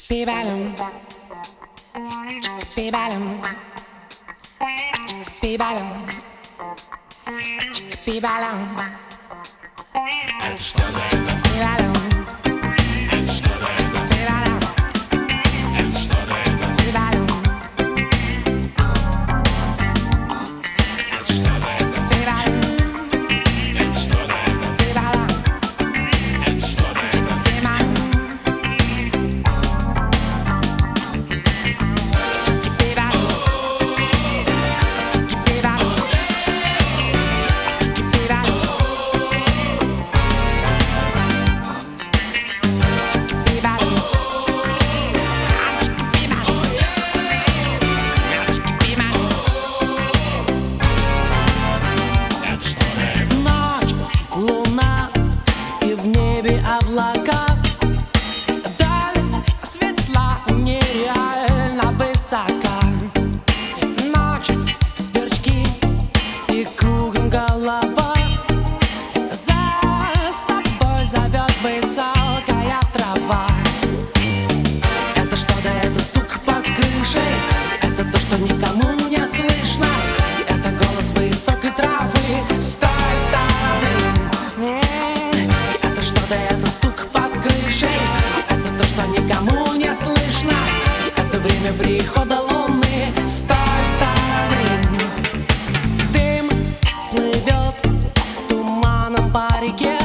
Be-ba-dum, be-ba-dum, be-ba-dum, be-ba-dum. Это что-то это, Be-ba-dum, это что-то это, be-ba-dum, это что-то это, be-ba-dum, это что-то это, be-ba-dum, это что-то это, be-ba-dum, это что-то это, be-ba-dum. это что-то это. Ночь, луна и в небе облака. Даль светла, нереально высока. Ночь, Сверчки и кругом голова. за собой зовет высокая трава. Это что-то, это стук под крышей. Это то, что никому не слышно. Это голос высокой травы с той стороны. Это что-то, это стук под крышей. Это то, что никому не слышно. Это время прихода луны с той стороны. Дым плывет туманом по реке.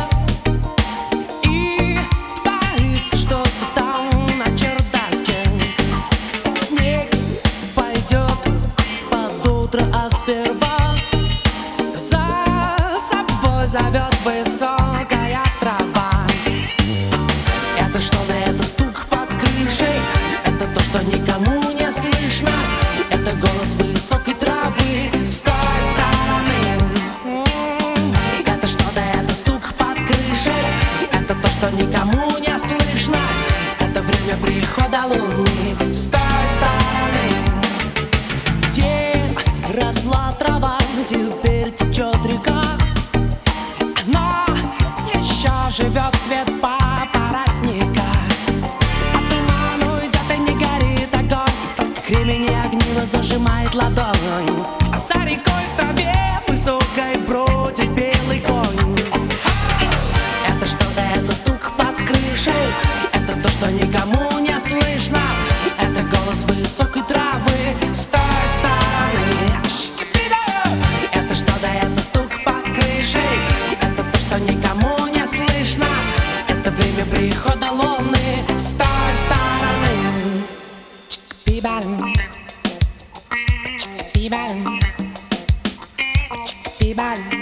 И творится что-то там на чердаке. Снег пойдет под утро, а сперва За собой зовет высокая трава. это что-то, это стук под крышей. Это то, что никому не слышно. Это голос высокой травы с той стороны. Это что-то, это стук под крышей. Это то, что никому не слышно. Это время прихода луны с той стороны. Где росла трава, теперь течет река. Но еще живет цвет папоротника. А туман уйдет и не горит огонь. Только кремень и огниво зажимает ладонь. А за рекой в траве высокой бродит белый конь. Это что-то, это стук под крышей. Это то, что никому не слышно. Это голос высокой травы с той стороны. Это что-то, это стук под крышей. Это то, что никому не слышно. Это время прихода луны с той стороны. Be-ba-dum, be-ba-dum, be-ba-dum.